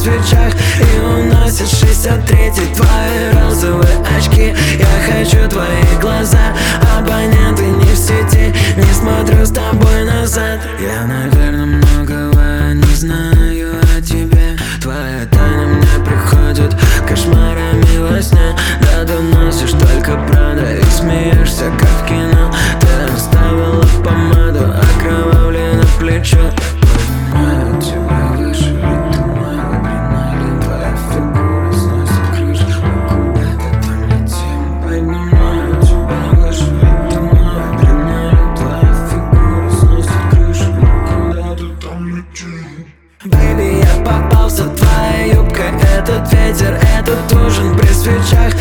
свечах и уносит 63-й твои розовые очки. Я хочу твои глаза, абоненты не в сети, не смотрю с тобой назад. Я, наверное, многого не знаю о тебе. Твоя тайна мне приходит кошмарами во сне. Да ты носишь только правда и смеешься, как в кино. Ты оставила помаду, окровавлено плечо. Поднимаю тебя выше, и ты мой адреналин. Твоя фигура сносит крышу, мы куда-то там летим. Поднимаю тебя выше, и ты мой адреналин. Твоя фигура сносит крышу, мы куда-то там летим. Бэйби, я попался, твоя юбка, этот ветер, этот ужин при свечах